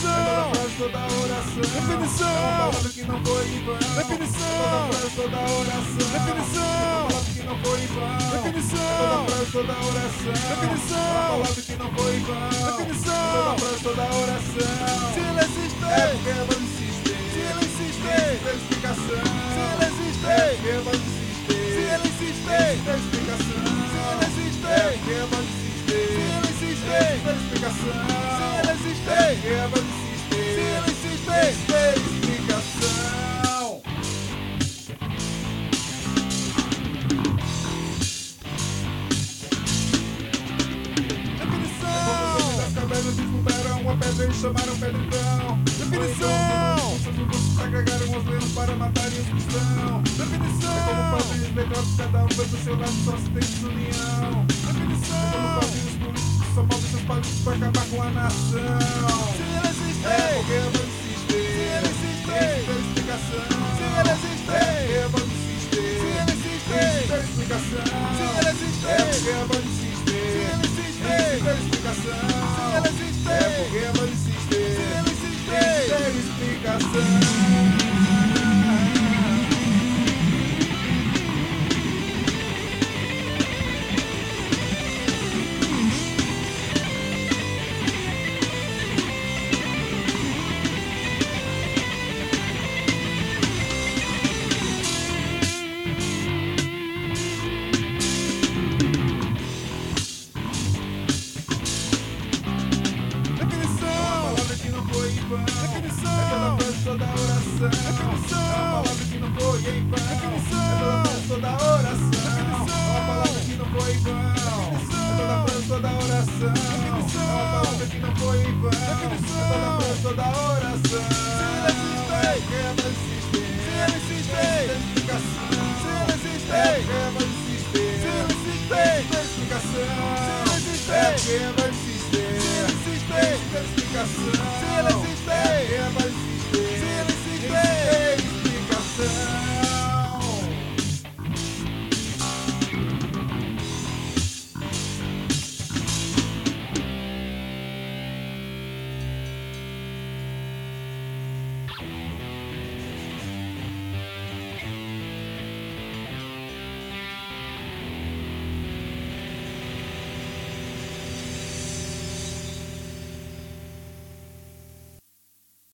Definição. Toda oração. Definição. Palavra que não foi em vão. Definição. Toda oração. Definição. Palavra que não foi em vão. Definição. Toda oração. Definição. Palavra que não foi em vão. Definição. Toda oração. Se ele existe, É porque ela insiste. se ele existe, Tem explicação. se ele existe, É porque ela insiste. se ele existe, Tem explicação. se ele existe, É porque ela insiste. se ele existe, Tem explicação. se ele existe, É porque ela insiste. se ele existe. Tem explicação. Definição. Das cavernas desmontaram a pedra e chamaram Pedrão. Definição. Os sacerdotes agregaram os leões para matarem os cristãos. É como padres letrados, cada um vai pro seu lado, só se tem desunião. É como Definição. padres políticos, só movem seus padres pra acabar com a nação. Se ele existe, É porque ela insiste. se ele existe, Tem explicação. se ele existe, É porque ela insiste. se ele existe, Tem explicação. se ele existe, É porque ela insiste. se ele existe, Tem explicação. se ele existe, É porque ela insiste. se ele existe. Tem explicação. Definição. Palavra que não foi em vão. Definição. É pela voz toda oração. Definição. É uma palavra que não foi em vão. Definição. É pela voz toda oração. Definição. É uma palavra que não foi em vão. Definição. É pela voz toda oração. Definição. É uma palavra que não foi em vão. Definição. É pela voz toda oração. Se ele existe, Tem explicação. se ele existe, É porque ela insiste. se ele existe, Tem explicação. se ele existe, É porque ela insiste. se ele existe, Tem explicação.